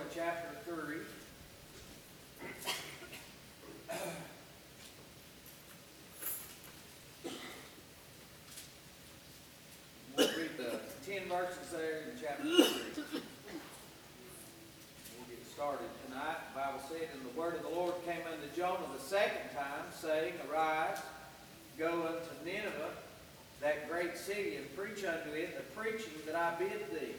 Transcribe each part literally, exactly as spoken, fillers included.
chapter three. We'll read the ten verses there in chapter three. We'll get started tonight. The Bible said, "And the word of the Lord came unto Jonah the second time, saying, Arise, go unto Nineveh, that great city, and preach unto it the preaching that I bid thee."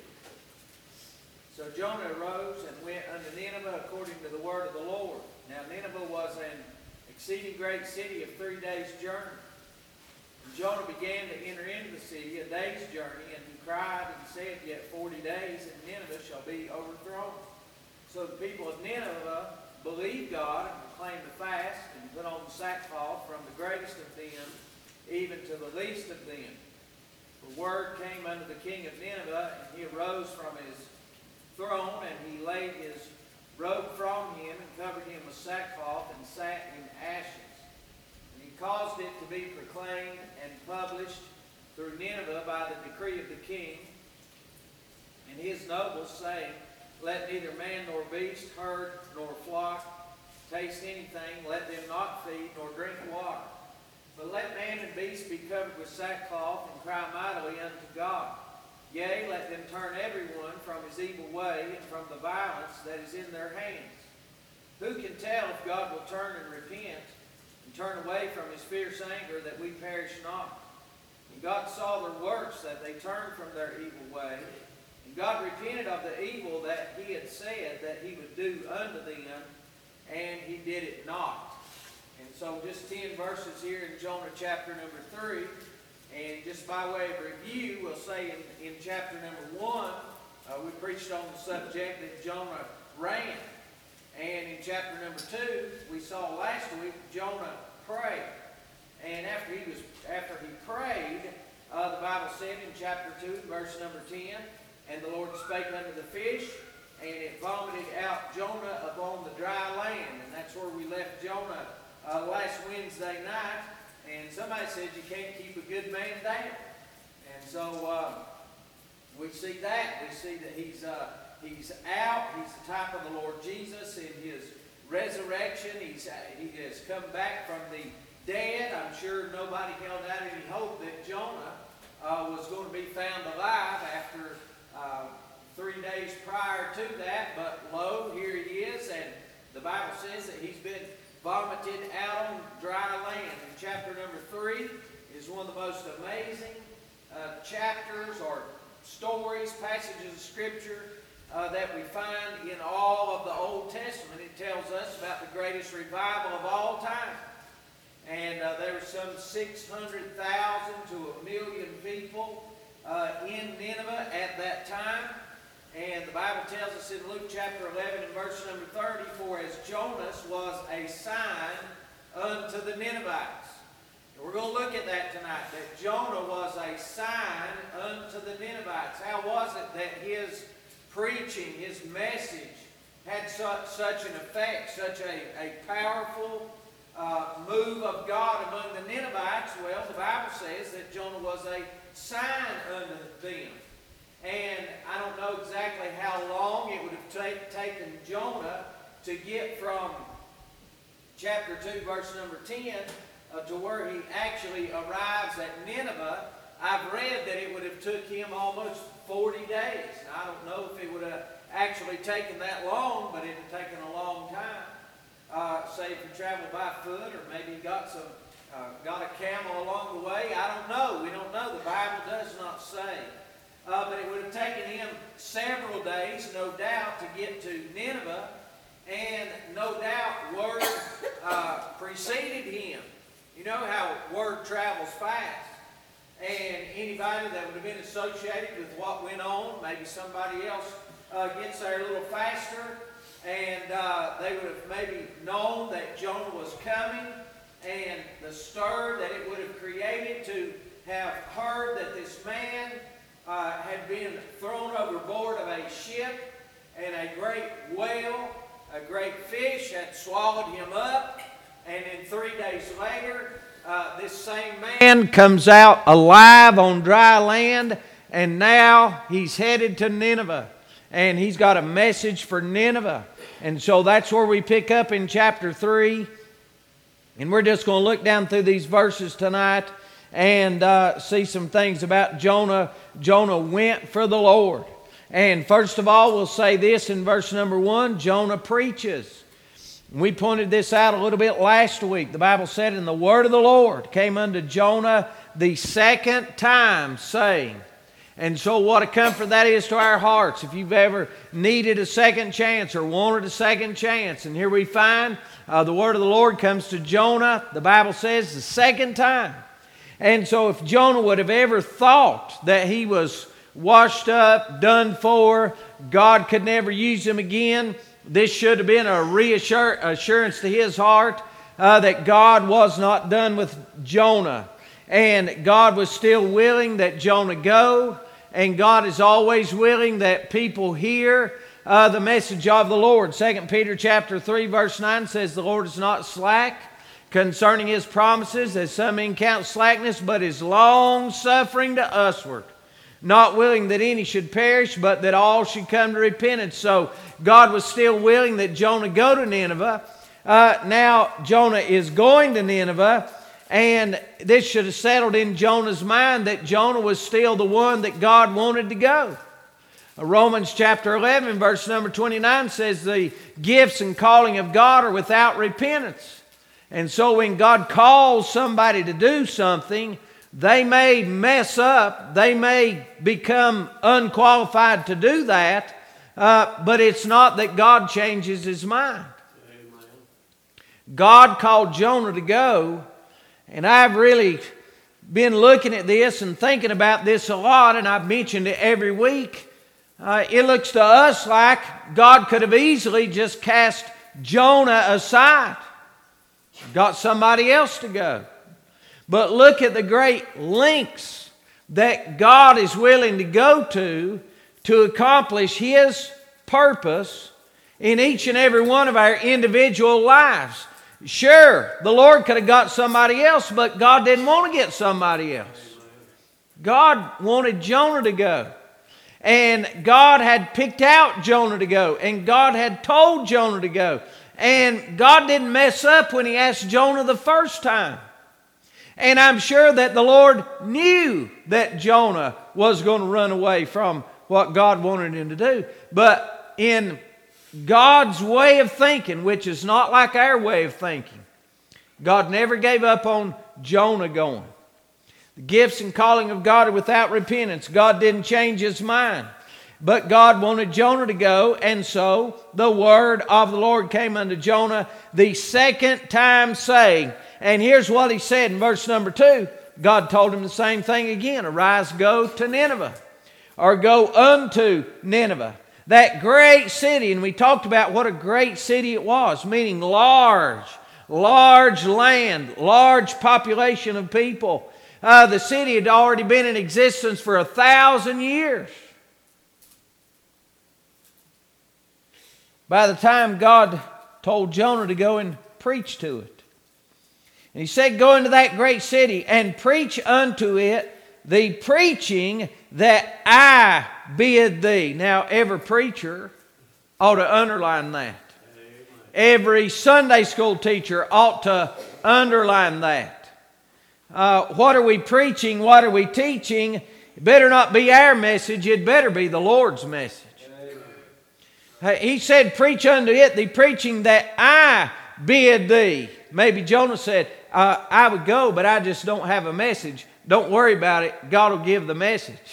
So Jonah arose and went unto Nineveh according to the word of the Lord. Now Nineveh was an exceeding great city of three days' journey. And Jonah began to enter into the city a day's journey, and he cried and said, Yet forty days, and Nineveh shall be overthrown. So the people of Nineveh believed God and proclaimed a fast, and put on sackcloth, from the greatest of them even to the least of them. The word came unto the king of Nineveh, and he arose from his throne, and he laid his robe from him, and covered him with sackcloth, and sat in ashes. And he caused it to be proclaimed and published through Nineveh by the decree of the king and his nobles, saying, Let neither man nor beast, herd nor flock taste anything, let them not feed nor drink water. But let man and beast be covered with sackcloth, and cry mightily unto God. Yea, let them turn every one from his evil way, and from the violence that is in their hands. Who can tell if God will turn and repent, and turn away from his fierce anger, that we perish not? And God saw their works, that they turned from their evil way. And God repented of the evil that he had said that he would do unto them, and he did it not. And so just ten verses here in Jonah chapter number three. And just by way of review, we'll say in, in chapter number one, uh, we preached on the subject that Jonah ran. And in chapter number two, we saw last week, Jonah prayed. And after he was after he prayed, uh, the Bible said in chapter two, verse number ten, And the Lord spake unto the fish, and it vomited out Jonah upon the dry land. And that's where we left Jonah uh, last Wednesday night. And somebody said you can't keep a good man down. And so uh, we see that. We see that he's uh, he's out. He's the type of the Lord Jesus in his resurrection. He's uh, he has come back from the dead. I'm sure nobody held out any hope that Jonah uh, was going to be found alive after uh, three days prior to that. But lo, here he is. And the Bible says that he's been vomited out on dry land. And chapter number three is one of the most amazing uh, chapters or stories, passages of Scripture uh, that we find in all of the Old Testament. It tells us about the greatest revival of all time. And uh, there were some six hundred thousand to a million people uh, in Nineveh at that time. And the Bible tells us in Luke chapter eleven and verse number thirty, For as Jonas was a sign unto the Ninevites. And we're going to look at that tonight, that Jonah was a sign unto the Ninevites. How was it that his preaching, his message, had such, such an effect, such a, a powerful uh, move of God among the Ninevites? Well, the Bible says that Jonah was a sign unto them. And I don't know exactly how long it would have take, taken Jonah to get from chapter two, verse number ten, uh, to where he actually arrives at Nineveh. I've read that it would have took him almost forty days. Now, I don't know if it would have actually taken that long, but it had taken a long time. Uh, say if he traveled by foot, or maybe he got some, uh, got a camel along the way. I don't know. We don't know. The Bible does not say. Uh, but it would have taken him several days, no doubt, to get to Nineveh. And no doubt word uh, preceded him. You know how word travels fast. And anybody that would have been associated with what went on, maybe somebody else uh, gets there a little faster. And uh, they would have maybe known that Jonah was coming. And the stir that it would have created to have heard that this man Uh, had been thrown overboard of a ship, and a great whale, a great fish had swallowed him up, and then three days later, uh, this same man comes out alive on dry land, and now he's headed to Nineveh. and he's got a message for Nineveh. And so that's where we pick up in chapter three. And we're just going to look down through these verses tonight and uh, see some things about Jonah. Jonah went for the Lord. And first of all, we'll say this in verse number one, Jonah preaches. We pointed this out a little bit last week. The Bible said, "And the word of the Lord came unto Jonah the second time, saying." And so what a comfort that is to our hearts. If you've ever needed a second chance or wanted a second chance. And here we find uh, the word of the Lord comes to Jonah, the Bible says, the second time. And so if Jonah would have ever thought that he was washed up, done for, God could never use him again, this should have been a reassurance to his heart uh, that God was not done with Jonah. And God was still willing that Jonah go. And God is always willing that people hear uh, the message of the Lord. Second Peter chapter three verse nine says, "The Lord is not slack concerning His promises, as some men count slackness, but is long-suffering to usward, not willing that any should perish, but that all should come to repentance." So God was still willing that Jonah go to Nineveh. Uh, now Jonah is going to Nineveh. And this should have settled in Jonah's mind that Jonah was still the one that God wanted to go. Romans chapter eleven verse number twenty-nine says the gifts and calling of God are without repentance. And so when God calls somebody to do something, they may mess up, they may become unqualified to do that, uh, but it's not that God changes His mind. Amen. God called Jonah to go. And I've really been looking at this and thinking about this a lot, and I've mentioned it every week. Uh, it looks to us like God could have easily just cast Jonah aside, got somebody else to go. But look at the great lengths that God is willing to go to to accomplish His purpose in each and every one of our individual lives. Sure, the Lord could have got somebody else, but God didn't want to get somebody else. God wanted Jonah to go. And God had picked out Jonah to go. And God had told Jonah to go. And God didn't mess up when He asked Jonah the first time. And I'm sure that the Lord knew that Jonah was going to run away from what God wanted him to do. But in God's way of thinking, which is not like our way of thinking, God never gave up on Jonah going. The gifts and calling of God are without repentance. God didn't change His mind. But God wanted Jonah to go, and so the word of the Lord came unto Jonah the second time, saying, and here's what He said in verse number two. God told him the same thing again. "Arise, go to Nineveh," or "Go unto Nineveh, that great city." And we talked about what a great city it was, meaning large, large land, large population of people. Uh, the city had already been in existence for a thousand years. By the time God told Jonah to go and preach to it. And He said, "Go into that great city and preach unto it the preaching that I bid thee." Now, every preacher ought to underline that. Amen. Every Sunday school teacher ought to underline that. Uh, what are we preaching? What are we teaching? It better not be our message. It better be the Lord's message. Amen. He said, "Preach unto it the preaching that I bid thee." Maybe Jonah said, uh, "I would go, but I just don't have a message." Don't worry about it. God will give the message.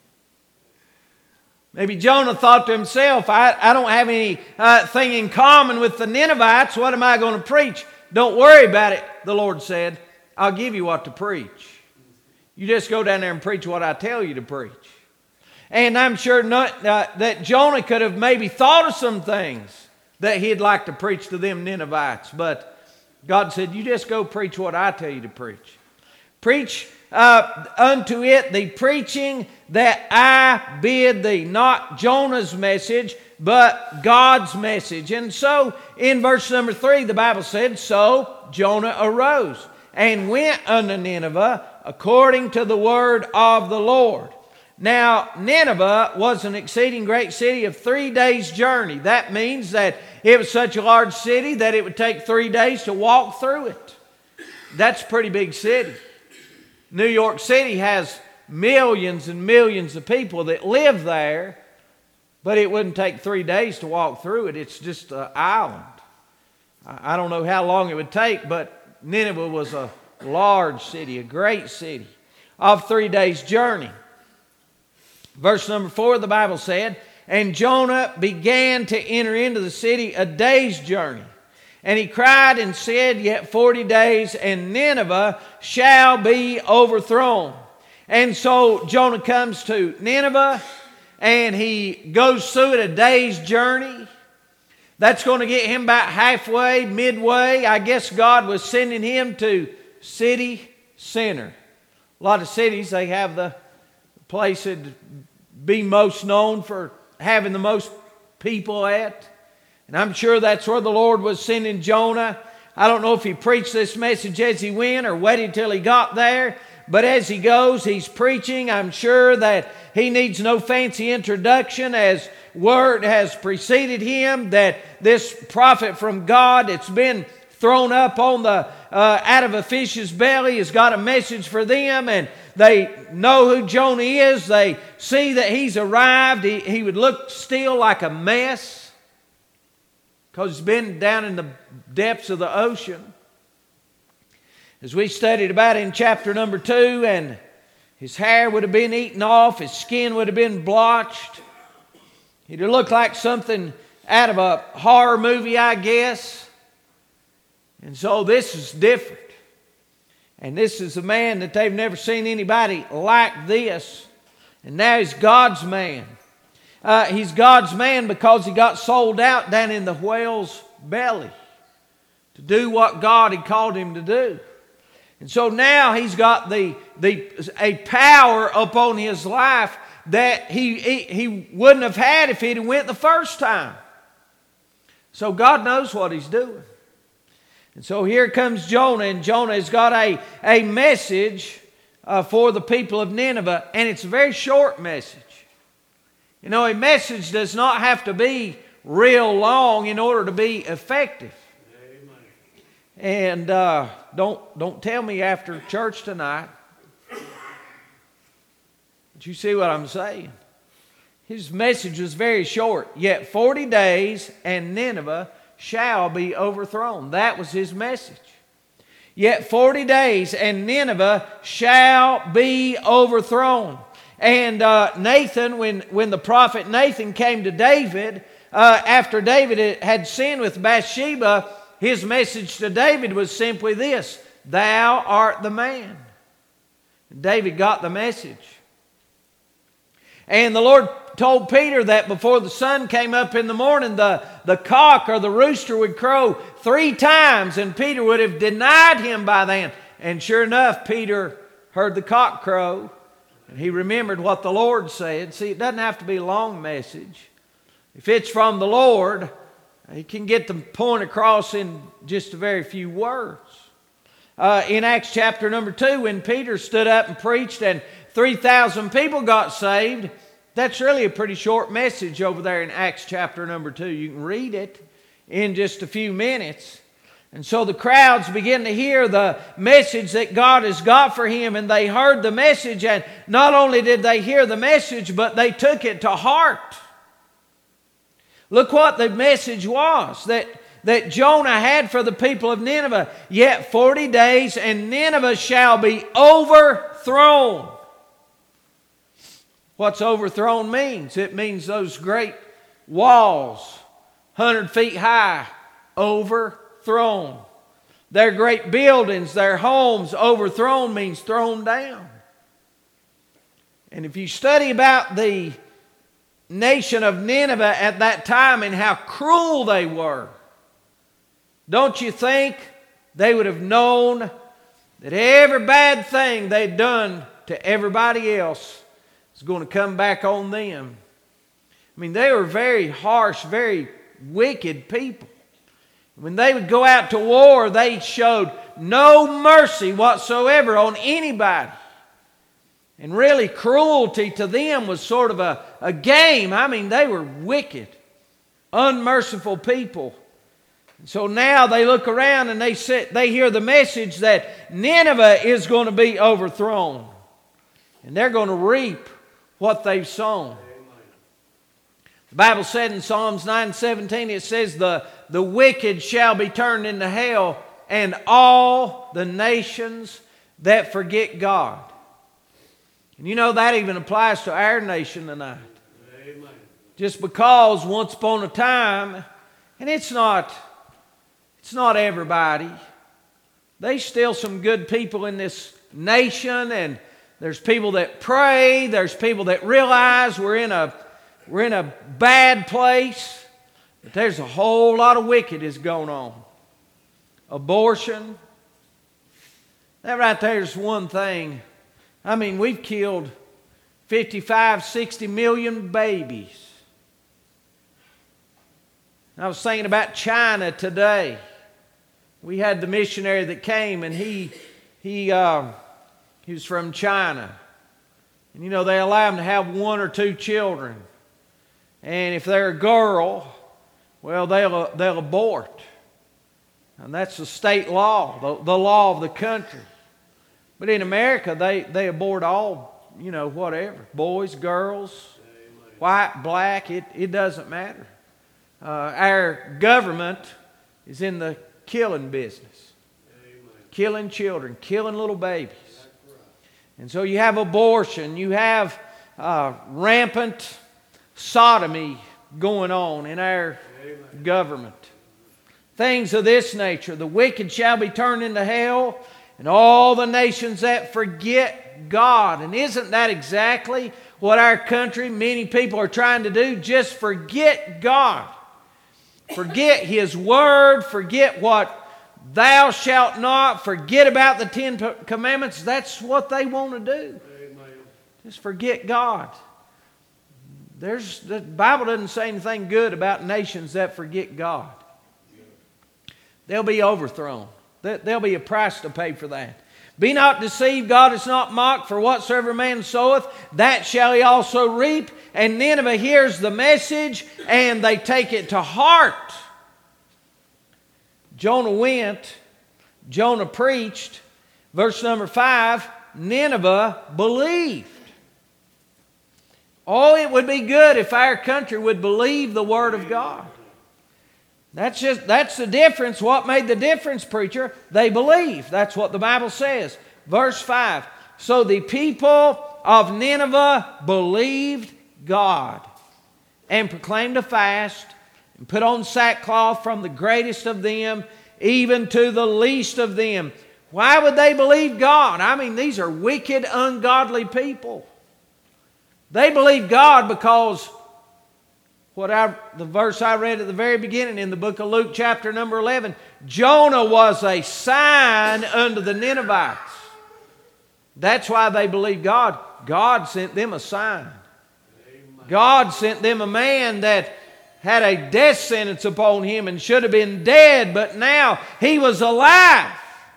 Maybe Jonah thought to himself, I, I don't have anything uh, in common with the Ninevites. What am I going to preach? Don't worry about it, the Lord said. I'll give you what to preach. You just go down there and preach what I tell you to preach. And I'm sure not, uh, that Jonah could have maybe thought of some things that he'd like to preach to them Ninevites. But God said, you just go preach what I tell you to preach. Preach uh, unto it the preaching that I bid thee. Not Jonah's message, but God's message. And so in verse number three, the Bible said, so Jonah arose and went unto Nineveh according to the word of the Lord. Now, Nineveh was an exceeding great city of three days' journey. That means that it was such a large city that it would take three days to walk through it. That's a pretty big city. New York City has millions and millions of people that live there, but it wouldn't take three days to walk through it. It's just an island. I don't know how long it would take, but Nineveh was a large city, a great city of three days' journey. Verse number four, the Bible said, "And Jonah began to enter into the city a day's journey. And he cried and said, Yet forty days, and Nineveh shall be overthrown." And so Jonah comes to Nineveh, and he goes through it a day's journey. That's going to get him about halfway, midway. I guess God was sending him to city center. A lot of cities, they have the place that be most known for having the most people at. And I'm sure that's where the Lord was sending Jonah. I don't know if he preached this message as he went or waited till he got there. But as he goes, he's preaching. I'm sure that he needs no fancy introduction, as word has preceded him that this prophet from God, it's been thrown up on the uh, out of a fish's belly, has got a message for them, and they know who Jonah is. They see that he's arrived. He, he would look still like a mess because he's been down in the depths of the ocean. As we studied about in chapter number two, and his hair would have been eaten off, his skin would have been blotched. He'd have looked like something out of a horror movie, I guess. And so this is different. And this is a man that they've never seen anybody like this. And now he's God's man. Uh, he's God's man because he got sold out down in the whale's belly to do what God had called him to do. And so now he's got the, the a power upon his life that he, he, he wouldn't have had if he'd have went the first time. So God knows what he's doing. And so here comes Jonah, and Jonah has got a, a message uh, for the people of Nineveh, and it's a very short message. You know, a message does not have to be real long in order to be effective. Amen. And uh, don't, don't tell me after church tonight. But you see what I'm saying? His message was very short. Yet forty days and Nineveh shall be overthrown. That was his message. Yet forty days and Nineveh shall be overthrown. And uh, Nathan, when, when the prophet Nathan came to David, uh, after David had sinned with Bathsheba, his message to David was simply this: "Thou art the man." And David got the message. And the Lord told Peter that before the sun came up in the morning, the, the cock or the rooster would crow three times, and Peter would have denied him by then. And sure enough, Peter heard the cock crow, and he remembered what the Lord said. See, it doesn't have to be a long message. If it's from the Lord, he can get the point across in just a very few words. Uh, in Acts chapter number two, when Peter stood up and preached and three thousand people got saved, that's really a pretty short message over there in Acts chapter number two. You can read it in just a few minutes. And so the crowds begin to hear the message that God has got for him, and they heard the message, and not only did they hear the message, but they took it to heart. Look what the message was that, that Jonah had for the people of Nineveh. Yet forty days and Nineveh shall be overthrown. What's overthrown means? It means those great walls, one hundred feet high, overthrown. Their great buildings, their homes, overthrown means thrown down. And if you study about the nation of Nineveh at that time and how cruel they were, don't you think they would have known that every bad thing they'd done to everybody else is going to come back on them? I mean, they were very harsh, very wicked people. When they would go out to war, they showed no mercy whatsoever on anybody. And really, cruelty to them was sort of a, a game. I mean, they were wicked, unmerciful people. So now they look around and they sit, they hear the message that Nineveh is going to be overthrown. And they're going to reap what they've sown. The Bible said in Psalms nine seventeen, it says, the, the wicked shall be turned into hell, and all the nations that forget God. And you know that even applies to our nation tonight. Amen. Just because once upon a time, and it's not, it's not everybody. There's still some good people in this nation, and there's people that pray, there's people that realize we're in a we're in a bad place, but there's a whole lot of wickedness going on. Abortion. That right there is one thing. I mean, we've killed fifty-five, sixty million babies. I was thinking about China today. We had the missionary that came, and he he uh, he was from China. And you know, they allow them to have one or two children. And if they're a girl, well, they'll they'll abort. And that's the state law, the, the law of the country. But in America, they, they abort all, you know, whatever. Boys, girls, white, black, it, it doesn't matter. Uh, our government is in the killing business. Amen. Killing children, killing little babies. And so you have abortion, you have uh, rampant sodomy going on in our Amen. Government. Things of this nature. The wicked shall be turned into hell, and all the nations that forget God. And isn't that exactly what our country, many people are trying to do? Just forget God. Forget His Word. Forget what thou shalt not. Forget about the Ten Commandments. That's what they want to do. Amen. Just forget God. There's, the Bible doesn't say anything good about nations that forget God. They'll be overthrown. There'll be a price to pay for that. Be not deceived, God is not mocked, for whatsoever man soweth, that shall he also reap. And Nineveh hears the message, and they take it to heart. Jonah went, Jonah preached. Verse number five, Nineveh believed. Oh, it would be good if our country would believe the Word of God. That's just, that's the difference. What made the difference, preacher? They believe. That's what the Bible says. Verse five. So the people of Nineveh believed God and proclaimed a fast and put on sackcloth from the greatest of them even to the least of them. Why would they believe God? I mean, these are wicked, ungodly people. They believe God because What I, the verse I read at the very beginning in the book of Luke chapter number eleven, Jonah was a sign unto the Ninevites. That's why they believed God. God sent them a sign. Amen. God sent them a man that had a death sentence upon him and should have been dead, but now he was alive.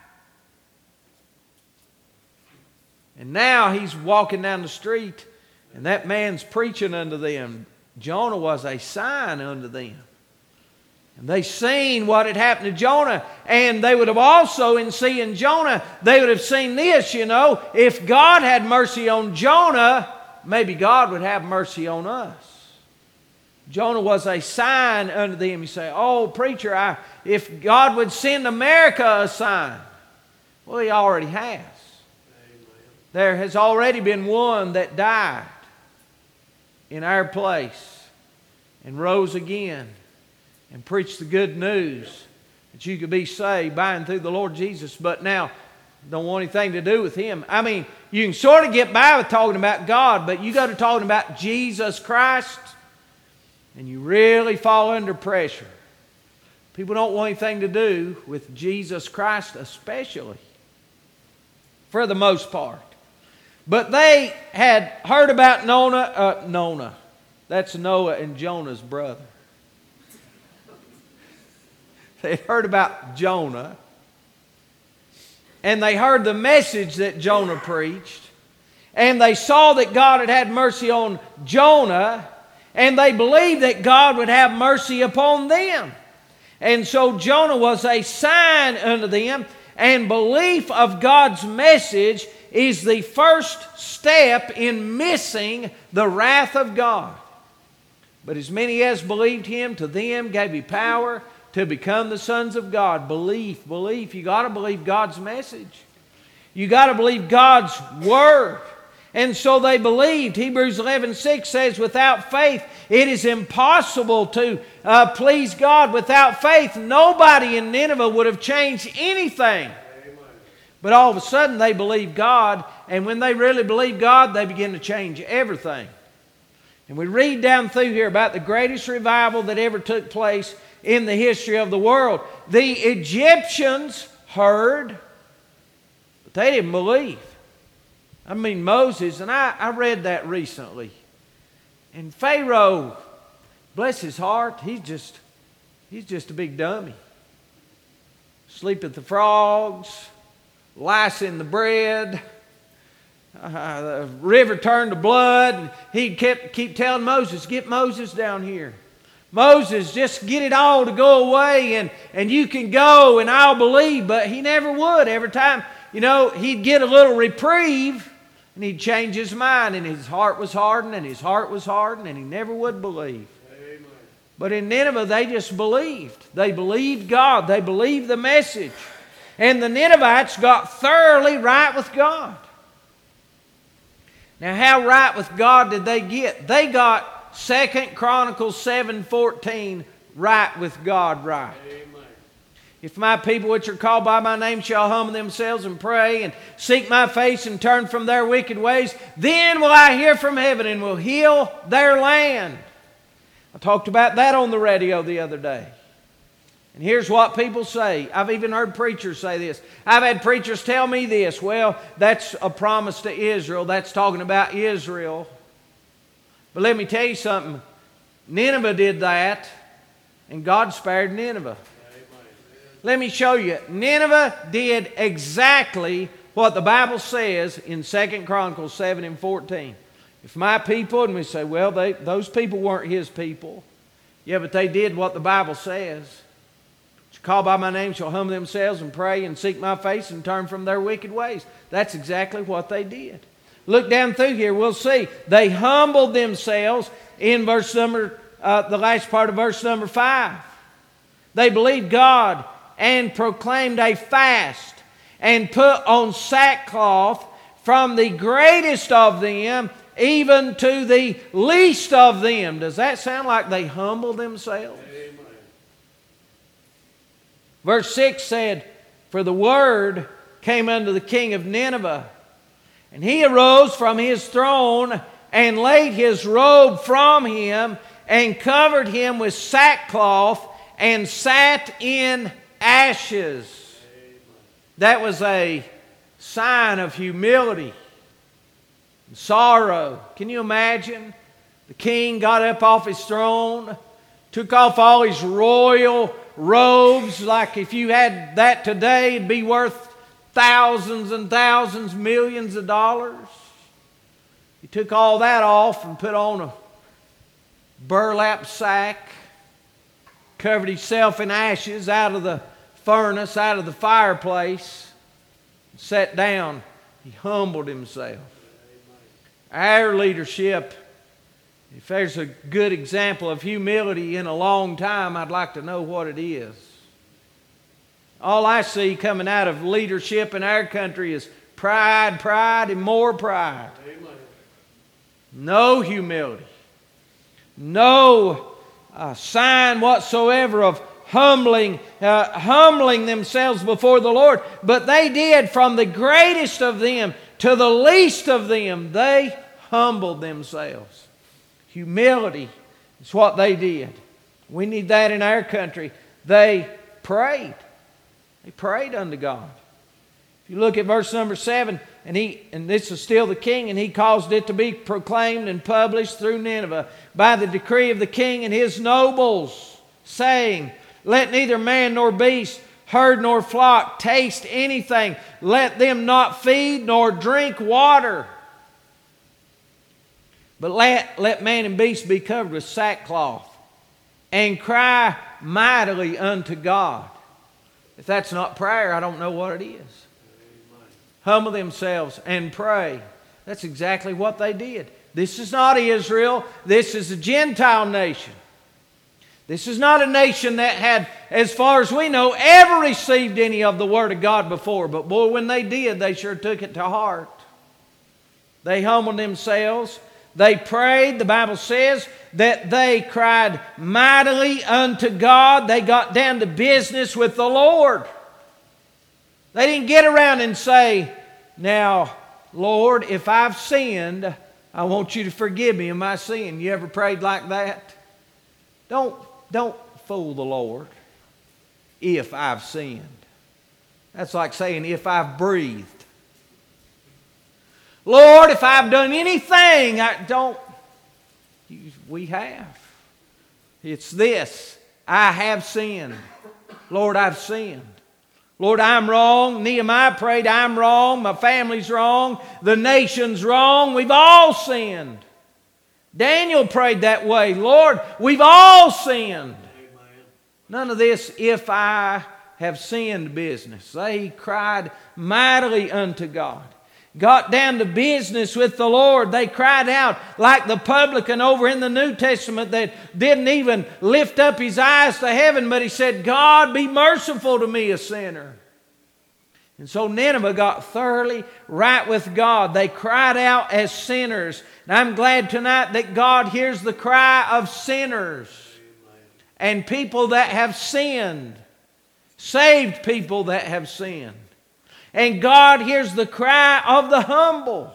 And now he's walking down the street, and that man's preaching unto them. Jonah was a sign unto them. And they seen what had happened to Jonah. And they would have also, in seeing Jonah, they would have seen this, you know. If God had mercy on Jonah, maybe God would have mercy on us. Jonah was a sign unto them. You say, oh, preacher, I, if God would send America a sign. Well, He already has. Amen. There has already been one that died in our place and rose again and preached the good news that you could be saved by and through the Lord Jesus, but now don't want anything to do with Him. I mean, you can sort of get by with talking about God, but you go to talking about Jesus Christ and you really fall under pressure. People don't want anything to do with Jesus Christ, especially, for the most part. But they had heard about Nona, uh, Nona. That's Noah and Jonah's brother. They had heard about Jonah. And they heard the message that Jonah preached. and they saw that God had had mercy on Jonah, and they believed that God would have mercy upon them. And so Jonah was a sign unto them, and belief of God's message is the first step in missing the wrath of God. But as many as believed Him, to them gave He power to become the sons of God. Belief, belief. You got to believe God's message. You got to believe God's Word. And so they believed. Hebrews eleven six says, without faith, it is impossible to uh, please God. Without faith, nobody in Nineveh would have changed anything. Amen. But all of a sudden, they believed God. And when they really believed God, they began to change everything. And we read down through here about the greatest revival that ever took place in the history of the world. The Egyptians heard, but they didn't believe. I mean, Moses, and I, I read that recently. And Pharaoh, bless his heart, he's just, he's just a big dummy. Sleep with the frogs, lice in the bread. Uh, the river turned to blood, and he kept keep telling Moses, get Moses down here. Moses, just get it all to go away, and, and you can go, and I'll believe. But he never would. Every time, you know, he'd get a little reprieve, and he'd change his mind, and his heart was hardened, and his heart was hardened, and he never would believe. Amen. But in Nineveh, they just believed. They believed God. They believed the message. And the Ninevites got thoroughly right with God. Now, how right with God did they get? They got Second Chronicles seven fourteen right with God right. Amen. If my people which are called by my name shall humble themselves and pray and seek my face and turn from their wicked ways, then will I hear from heaven and will heal their land. I talked about that on the radio the other day. And here's what people say. I've even heard preachers say this. I've had preachers tell me this. Well, that's a promise to Israel. That's talking about Israel. But let me tell you something. Nineveh did that, and God spared Nineveh. Let me show you. Nineveh did exactly what the Bible says in Second Chronicles seven and fourteen. If my people, and we say, well, they, those people weren't His people. Yeah, but they did what the Bible says. Call by my name shall humble themselves and pray and seek my face and turn from their wicked ways. That's exactly what they did. Look down through here, we'll see. They humbled themselves in verse number, uh, the last part of verse number five. They believed God and proclaimed a fast and put on sackcloth from the greatest of them even to the least of them. Does that sound like they humbled themselves? Amen. Verse six said, for the word came unto the king of Nineveh, and he arose from his throne and laid his robe from him and covered him with sackcloth and sat in ashes. Amen. That was a sign of humility and sorrow. Can you imagine? The king got up off his throne, took off all his royal robes. Like if you had that today, it'd be worth thousands and thousands, millions of dollars. He took all that off and put on a burlap sack, covered himself in ashes out of the furnace, out of the fireplace, and sat down. He humbled himself. Our leadership, if there's a good example of humility in a long time, I'd like to know what it is. All I see coming out of leadership in our country is pride, pride, and more pride. Amen. No humility. No uh, sign whatsoever of humbling, uh, humbling themselves before the Lord. But they did, from the greatest of them to the least of them, they humbled themselves. Humility is what they did. We need that in our country. They prayed. They prayed unto God. If you look at verse number seven, and he and this is still the king, and he caused it to be proclaimed and published through Nineveh by the decree of the king and his nobles, saying, let neither man nor beast, herd nor flock taste anything. Let them not feed nor drink water. But let, let man and beast be covered with sackcloth, and cry mightily unto God. If that's not prayer, I don't know what it is. Amen. Humble themselves and pray. That's exactly what they did. This is not Israel. This is a Gentile nation. This is not a nation that had, as far as we know, ever received any of the Word of God before. But boy, when they did, they sure took it to heart. They humbled themselves. They prayed. The Bible says that they cried mightily unto God. They got down to business with the Lord. They didn't get around and say, now, Lord, if I've sinned, I want you to forgive me of my sin. You ever prayed like that? Don't, don't fool the Lord. If I've sinned. That's like saying, if I've breathed. Lord, if I've done anything, I don't. We have. It's this. I have sinned. Lord, I've sinned. Lord, I'm wrong. Nehemiah prayed, I'm wrong. My family's wrong. The nation's wrong. We've all sinned. Daniel prayed that way. Lord, we've all sinned. Amen. None of this, if I have sinned business. They cried mightily unto God. Got down to business with the Lord. They cried out like the publican over in the New Testament that didn't even lift up his eyes to heaven, but he said, God, be merciful to me, a sinner. And so Nineveh got thoroughly right with God. They cried out as sinners. And I'm glad tonight that God hears the cry of sinners and people that have sinned, saved people that have sinned. And God hears the cry of the humble.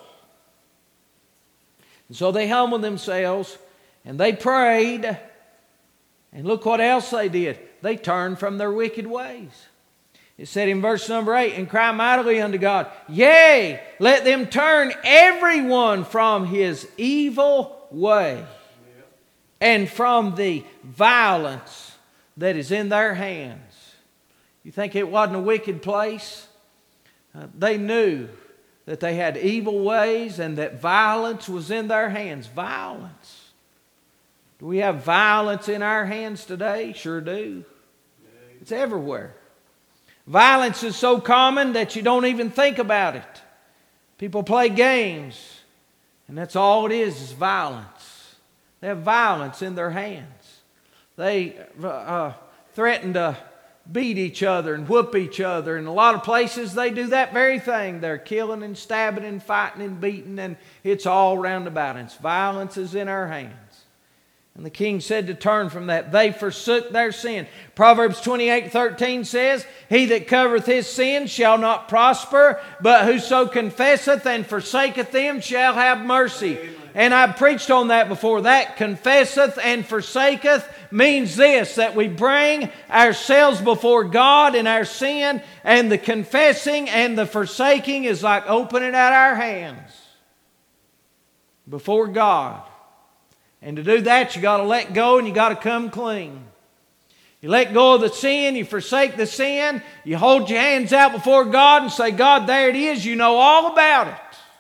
And so they humbled themselves and they prayed. And look what else they did. They turned from their wicked ways. It said in verse number eight, and cry mightily unto God, yea, let them turn everyone from his evil way and from the violence that is in their hands. You think it wasn't a wicked place? Uh, they knew that they had evil ways and that violence was in their hands. Violence. Do we have violence in our hands today? Sure do. It's everywhere. Violence is so common that you don't even think about it. People play games, and that's all it is, is violence. They have violence in their hands. They uh, threaten to beat each other and whoop each other. In a lot of places they do that very thing. They're killing and stabbing and fighting and beating, and it's all round about us. Violence is in our hands. And the king said to turn from that. They forsook their sin. Proverbs twenty-eight thirteen says, he that covereth his sin shall not prosper, but whoso confesseth and forsaketh them shall have mercy. Amen. And I've preached on that before. That confesseth and forsaketh means this, that we bring ourselves before God in our sin, and the confessing and the forsaking is like opening out our hands before God. And to do that, you got to let go and you got to come clean. You let go of the sin, you forsake the sin, you hold your hands out before God and say, God, there it is, you know all about it.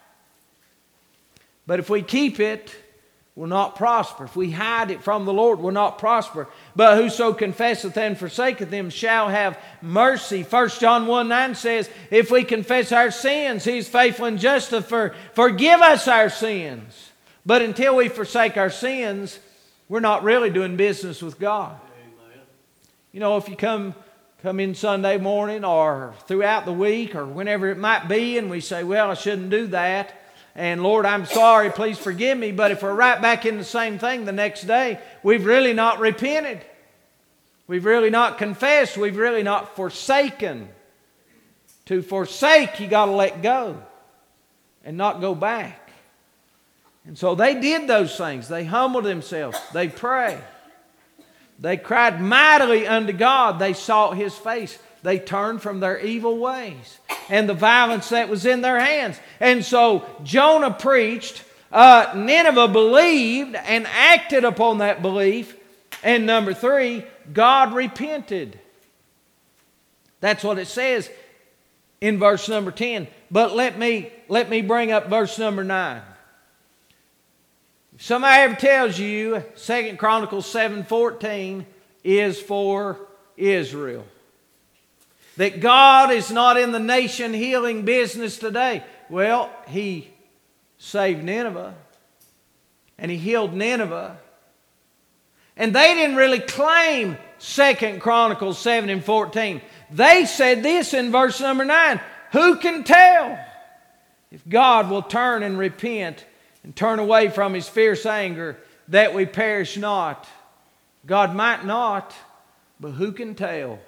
But if we keep it, we'll not prosper. If we hide it from the Lord, we'll not prosper. But whoso confesseth and forsaketh them shall have mercy. First John one nine says, if we confess our sins, He's faithful and just to for, forgive us our sins. But until we forsake our sins, we're not really doing business with God. Amen. You know, if you come, come in Sunday morning or throughout the week or whenever it might be, and we say, well, I shouldn't do that. And Lord, I'm sorry, please forgive me. But if we're right back in the same thing the next day, we've really not repented. We've really not confessed. We've really not forsaken. To forsake, you got to let go and not go back. And so they did those things. They humbled themselves. They prayed. They cried mightily unto God. They sought His face. They turned from their evil ways and the violence that was in their hands. And so Jonah preached. Uh, Nineveh believed and acted upon that belief. And number three, God repented. That's what it says in verse number ten. But let me, let me bring up verse number nine. If somebody ever tells you Second Chronicles seven fourteen is for Israel, that God is not in the nation healing business today, well, He saved Nineveh, and He healed Nineveh. And they didn't really claim Second Chronicles seven and fourteen. They said this in verse number nine, who can tell if God will turn and repent and turn away from His fierce anger that we perish not? God might not, but who can tell?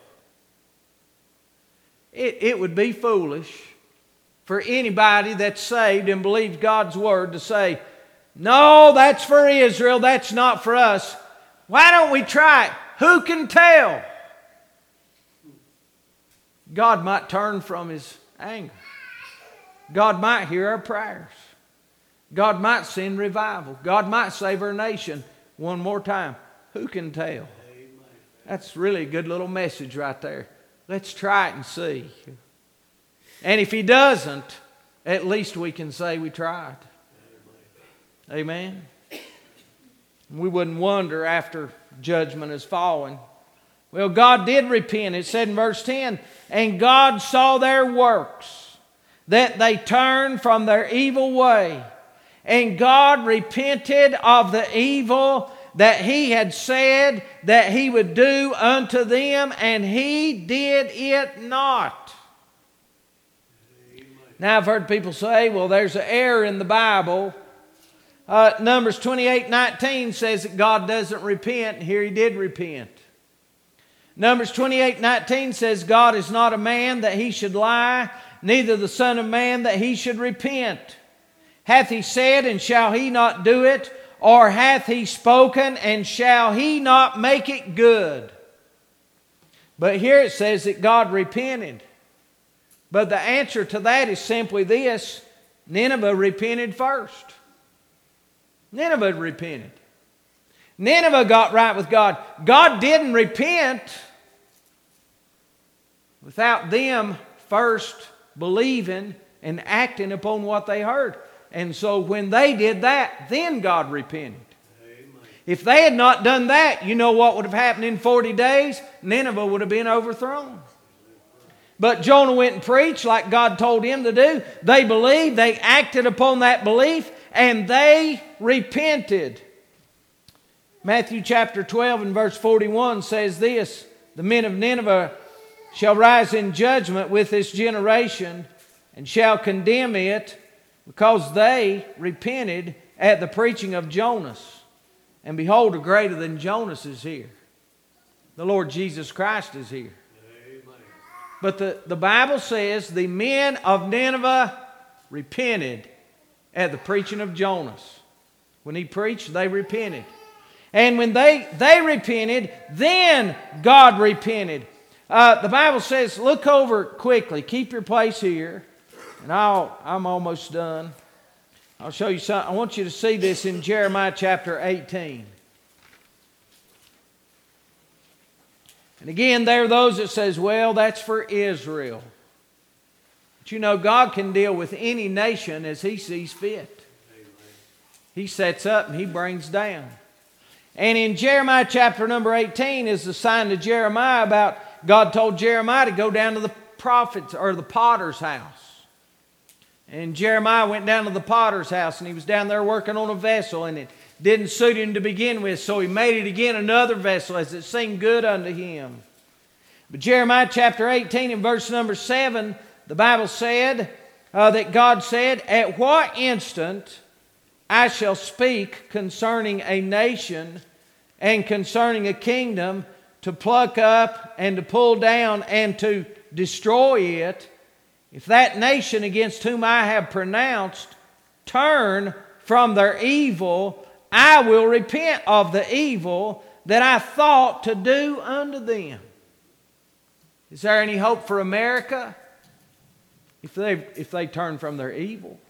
It, it would be foolish for anybody that's saved and believes God's word to say, no, that's for Israel, that's not for us. Why don't we try it? Who can tell? God might turn from His anger. God might hear our prayers. God might send revival. God might save our nation one more time. Who can tell? That's really a good little message right there. Let's try it and see. And if He doesn't, at least we can say we tried. Amen. We wouldn't wonder after judgment has fallen. Well, God did repent. It said in verse ten, and God saw their works, that they turned from their evil way. And God repented of the evil that He had said that He would do unto them, and He did it not. Amen. Now I've heard people say, well, there's an error in the Bible. Uh, Numbers twenty-eight nineteen says that God doesn't repent, and here He did repent. Numbers twenty-eight nineteen says God is not a man that He should lie, neither the Son of Man that He should repent. Hath He said, and shall He not do it? Or hath He spoken, and shall He not make it good? But here it says that God repented. But the answer to that is simply this: Nineveh repented first. Nineveh repented. Nineveh got right with God. God didn't repent without them first believing and acting upon what they heard. And so when they did that, then God repented. Amen. If they had not done that, you know what would have happened in forty days? Nineveh would have been overthrown. But Jonah went and preached like God told him to do. They believed, they acted upon that belief, and they repented. Matthew chapter twelve and verse forty-one says this: the men of Nineveh shall rise in judgment with this generation, and shall condemn it, because they repented at the preaching of Jonas. And behold, a greater than Jonas is here. The Lord Jesus Christ is here. Amen. But the, the Bible says the men of Nineveh repented at the preaching of Jonas. When he preached, they repented. And when they, they repented, then God repented. Uh, the Bible says, look over quickly. Keep your place here. And I'll, I'm almost done. I'll show you something. I want you to see this in Jeremiah chapter eighteen. And again, there are those that says, well, that's for Israel. But you know, God can deal with any nation as He sees fit. Amen. He sets up and He brings down. And in Jeremiah chapter number eighteen is the sign to Jeremiah about God told Jeremiah to go down to the prophet's or the potter's house. And Jeremiah went down to the potter's house, and he was down there working on a vessel, and it didn't suit him to begin with, so he made it again another vessel as it seemed good unto him. But Jeremiah chapter eighteen and verse number seven, the Bible said uh, that God said, at what instant I shall speak concerning a nation and concerning a kingdom, to pluck up and to pull down and to destroy it, if that nation against whom I have pronounced turn from their evil, I will repent of the evil that I thought to do unto them. Is there any hope for America if they, if they turn from their evil?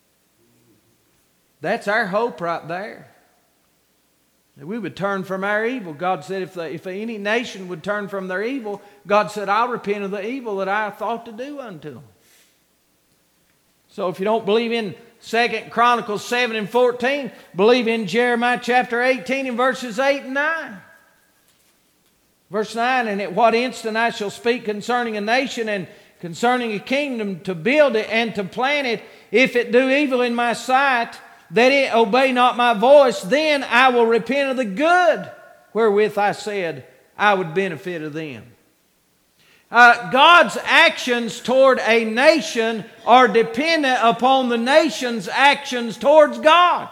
That's our hope right there. That we would turn from our evil. God said if, they, if any nation would turn from their evil, God said, I'll repent of the evil that I thought to do unto them. So if you don't believe in Second Chronicles seven and fourteen. Believe in Jeremiah chapter eighteen and verses eight and nine. Verse nine, and at what instant I shall speak concerning a nation and concerning a kingdom to build it and to plant it, if it do evil in my sight, that it obey not my voice, then I will repent of the good wherewith I said I would benefit of them. Uh, God's actions toward a nation are dependent upon the nation's actions towards God.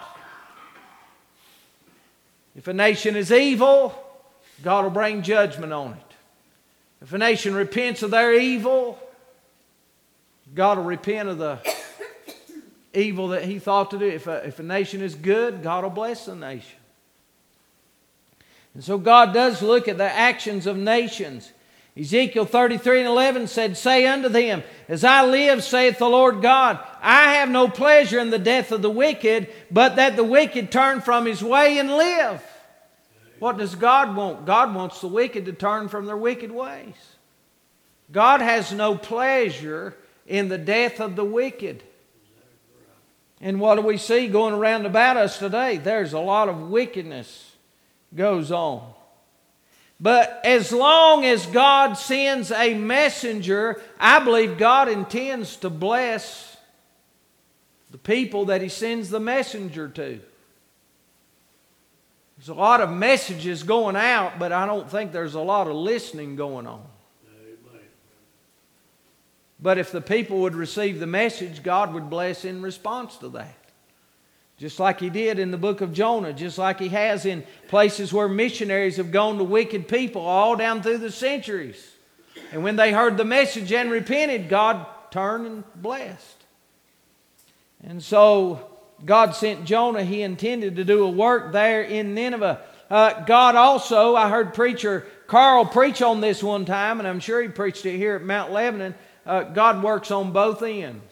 If a nation is evil, God will bring judgment on it. If a nation repents of their evil, God will repent of the evil that He thought to do. If a, if a nation is good, God will bless the nation. And so God does look at the actions of nations. Ezekiel thirty-three and eleven said, say unto them, as I live, saith the Lord God, I have no pleasure in the death of the wicked, but that the wicked turn from his way and live. What does God want? God wants the wicked to turn from their wicked ways. God has no pleasure in the death of the wicked. And what do we see going around about us today? There's a lot of wickedness goes on. But as long as God sends a messenger, I believe God intends to bless the people that He sends the messenger to. There's a lot of messages going out, but I don't think there's a lot of listening going on. Amen. But if the people would receive the message, God would bless in response to that. Just like He did in the book of Jonah, just like He has in places where missionaries have gone to wicked people all down through the centuries. And when they heard the message and repented, God turned and blessed. And so God sent Jonah. He intended to do a work there in Nineveh. Uh, God also, I heard preacher Carl preach on this one time, and I'm sure he preached it here at Mount Lebanon. Uh, God works on both ends.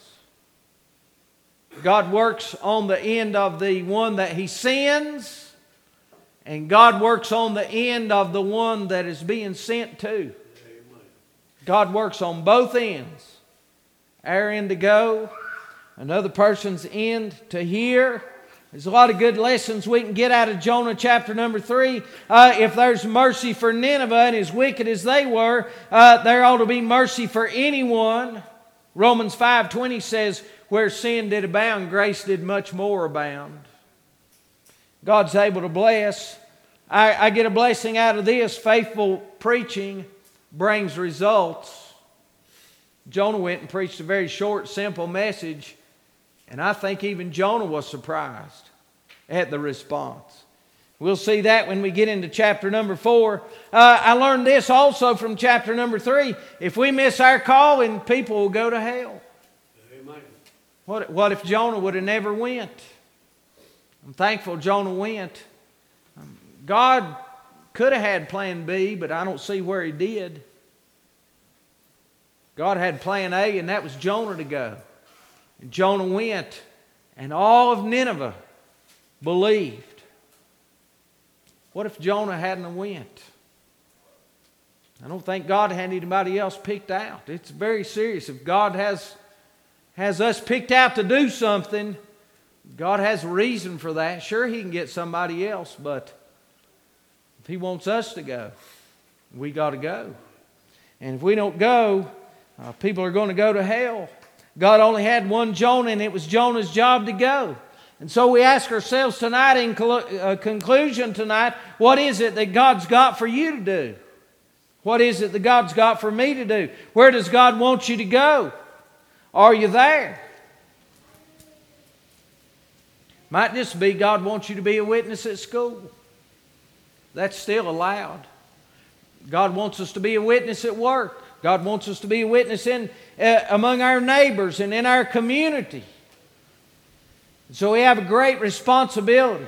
God works on the end of the one that He sends, and God works on the end of the one that is being sent to. God works on both ends. Our end to go, another person's end to hear. There's a lot of good lessons we can get out of Jonah chapter number three. Uh, if there's mercy for Nineveh, and as wicked as they were, uh, there ought to be mercy for anyone. Romans five twenty says, where sin did abound, grace did much more abound. God's able to bless. I, I get a blessing out of this. Faithful preaching brings results. Jonah went and preached a very short, simple message, and I think even Jonah was surprised at the response. We'll see that when we get into chapter number four. Uh, I learned this also from chapter number three. If we miss our call, and people will go to hell. Amen. What, what if Jonah would have never went? I'm thankful Jonah went. Um, God could have had plan B, but I don't see where He did. God had plan A, and that was Jonah to go. And Jonah went, and all of Nineveh believed. What if Jonah hadn't went? I don't think God had anybody else picked out. It's very serious. If God has, has us picked out to do something, God has a reason for that. Sure, He can get somebody else, but if He wants us to go, we got to go. And if we don't go, uh, people are going to go to hell. God only had one Jonah, and it was Jonah's job to go. And so we ask ourselves tonight, in uh, conclusion tonight, what is it that God's got for you to do? What is it that God's got for me to do? Where does God want you to go? Are you there? Might just be God wants you to be a witness at school. That's still allowed. God wants us to be a witness at work. God wants us to be a witness in uh, among our neighbors and in our community. So we have a great responsibility.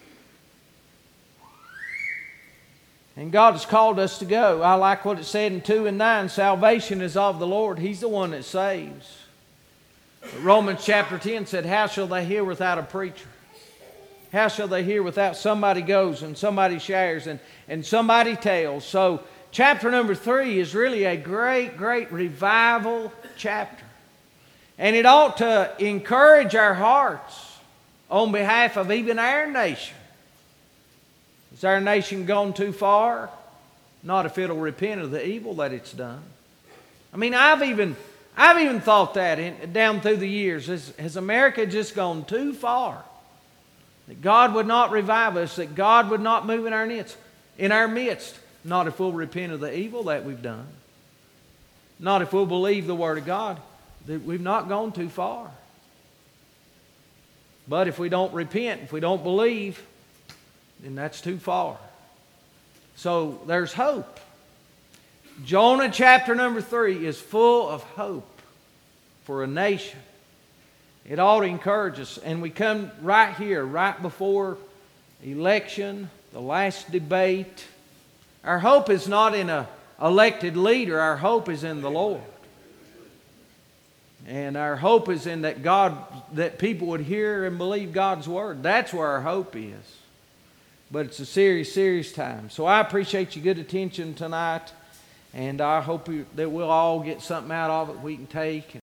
And God has called us to go. I like what it said in two and nine. Salvation is of the Lord. He's the one that saves. But Romans chapter ten said, how shall they hear without a preacher? How shall they hear without somebody goes and somebody shares and, and somebody tells? So chapter number three is really a great, great revival chapter. And it ought to encourage our hearts on behalf of even our nation. Has our nation gone too far? Not if it'll repent of the evil that it's done. I mean, I've even, I've even thought that in, down through the years. Has, has America just gone too far? That God would not revive us, that God would not move in our midst, in our midst. Not if we'll repent of the evil that we've done. Not if we'll believe the Word of God. That we've not gone too far. But if we don't repent, if we don't believe, then that's too far. So there's hope. Jonah chapter number three is full of hope for a nation. It ought to encourage us. And we come right here, right before election, the last debate. Our hope is not in an elected leader. Our hope is in the Lord. And our hope is in that God, that people would hear and believe God's Word. That's where our hope is. But it's a serious, serious time. So I appreciate your good attention tonight. And I hope that we'll all get something out of it we can take.